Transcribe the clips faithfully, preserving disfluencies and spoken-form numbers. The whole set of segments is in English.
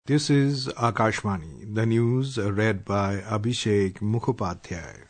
This is Akashvani, the news read by Abhishek Mukhopadhyay.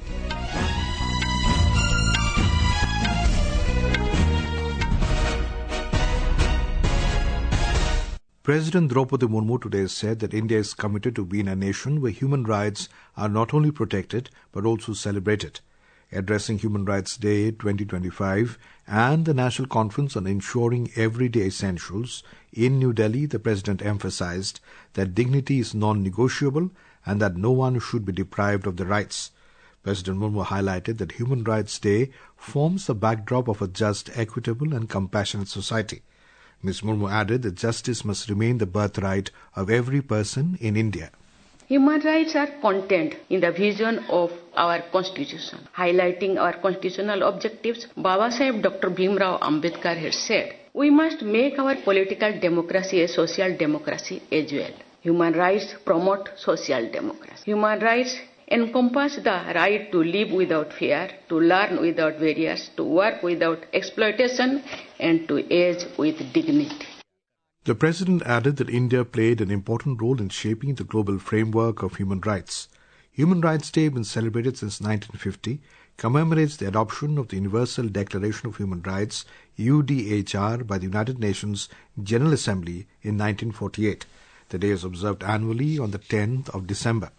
President Draupadi Murmu today said that India is committed to being a nation where human rights are not only protected but also celebrated. Addressing Human Rights Day twenty twenty-five and the National Conference on Ensuring Everyday Essentials in New Delhi, the President emphasized that dignity is non-negotiable and that no one should be deprived of the rights. President Murmu highlighted that Human Rights Day forms the backdrop of a just, equitable and compassionate society. Miz Murmu added that justice must remain the birthright of every person in India. Human rights are contained in the vision of our Constitution. Highlighting our constitutional objectives, Baba Saheb Doctor Bhimrao Ambedkar has said, we must make our political democracy a social democracy as well. Human rights promote social democracy. Human rights encompass the right to live without fear, to learn without barriers, to work without exploitation, and to age with dignity. The President added that India played an important role in shaping the global framework of human rights. Human Rights Day, been celebrated since nineteen fifty, commemorates the adoption of the Universal Declaration of Human Rights, U D H R, by the United Nations General Assembly in nineteen forty-eight. The day is observed annually on the tenth of December.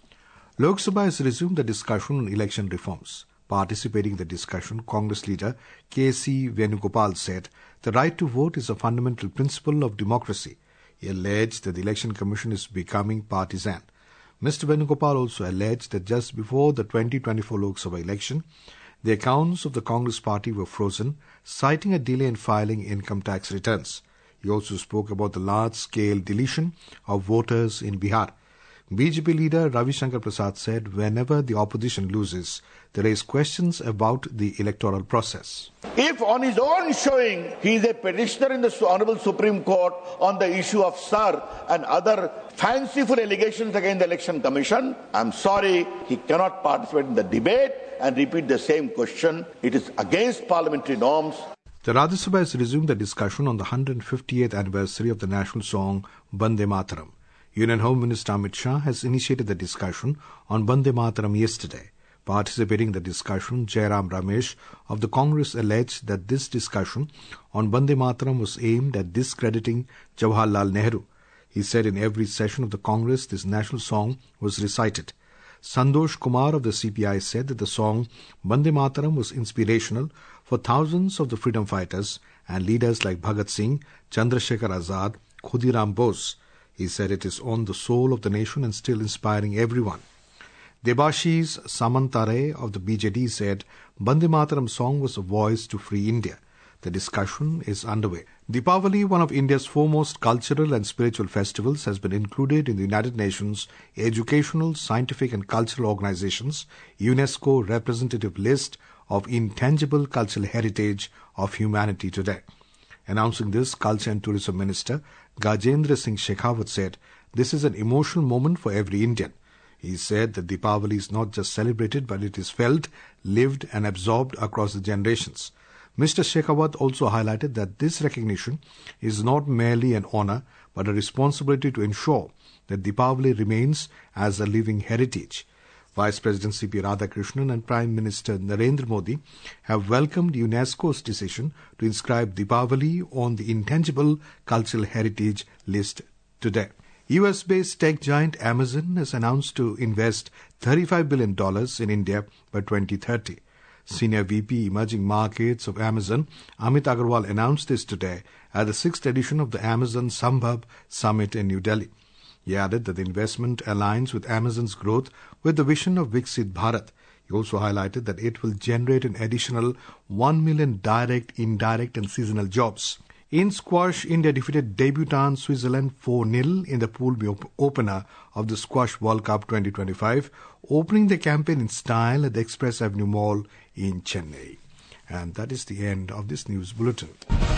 Lok Sabha has resumed the discussion on election reforms. Participating in the discussion, Congress leader K C Venugopal said, the right to vote is a fundamental principle of democracy. He alleged that the Election Commission is becoming partisan. Mister Venugopal also alleged that just before the twenty twenty-four Lok Sabha election, the accounts of the Congress party were frozen, citing a delay in filing income tax returns. He also spoke about the large-scale deletion of voters in Bihar. B J P leader Ravi Shankar Prasad said whenever the opposition loses, they raise questions about the electoral process. If on his own showing he is a petitioner in the Honorable Supreme Court on the issue of S A R and other fanciful allegations against the Election Commission, I am sorry, he cannot participate in the debate and repeat the same question. It is against parliamentary norms. The Rajya Sabha has resumed the discussion on the one hundred fiftieth anniversary of the national song Bande Mataram. Union Home Minister Amit Shah has initiated the discussion on Bande Mataram yesterday. Participating in the discussion, Jairam Ramesh of the Congress alleged that this discussion on Bande Mataram was aimed at discrediting Jawaharlal Nehru. He said in every session of the Congress this national song was recited. Santosh Kumar of the C P I said that the song Bande Mataram was inspirational for thousands of the freedom fighters and leaders like Bhagat Singh, Chandrasekhar Azad, Khudiram Bose. He said it is on the soul of the nation and still inspiring everyone. Debashish Samantare of the B J D said Bande Mataram song was a voice to free India. The discussion is underway. Deepavali, one of India's foremost cultural and spiritual festivals, has been included in the United Nations Educational, Scientific and Cultural Organizations UNESCO representative list of intangible cultural heritage of humanity today. Announcing this, Culture and Tourism Minister Gajendra Singh Shekhawat said, this is an emotional moment for every Indian. He said that Deepavali is not just celebrated, but it is felt, lived and absorbed across the generations. Mister Shekhawat also highlighted that this recognition is not merely an honor, but a responsibility to ensure that Deepavali remains as a living heritage. Vice President C P Radhakrishnan and Prime Minister Narendra Modi have welcomed UNESCO's decision to inscribe Deepavali on the intangible cultural heritage list today. U S-based tech giant Amazon has announced to invest thirty-five billion dollars in India by twenty thirty. Senior V P Emerging Markets of Amazon, Amit Agarwal, announced this today at the sixth edition of the Amazon Sambhav Summit in New Delhi. He added that the investment aligns with Amazon's growth with the vision of Viksit Bharat. He also highlighted that it will generate an additional one million direct, indirect and seasonal jobs. In squash, India defeated debutant Switzerland four nil in the Pool B opener of the Squash World Cup twenty twenty-five, opening the campaign in style at the Express Avenue Mall in Chennai. And that is the end of this news bulletin.